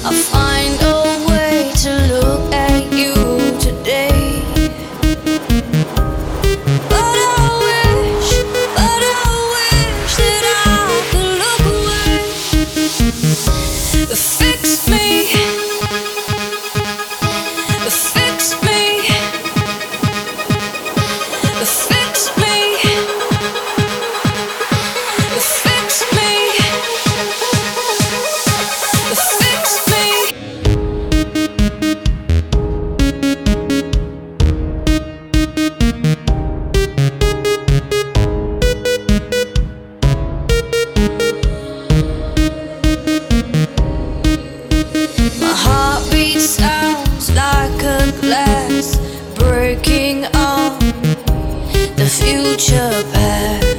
I find a way to look at you today. But I wish that I could look away. Fix me, fix me, fix me, fix me, fix me. My heartbeat sounds like a glass breaking on the future past.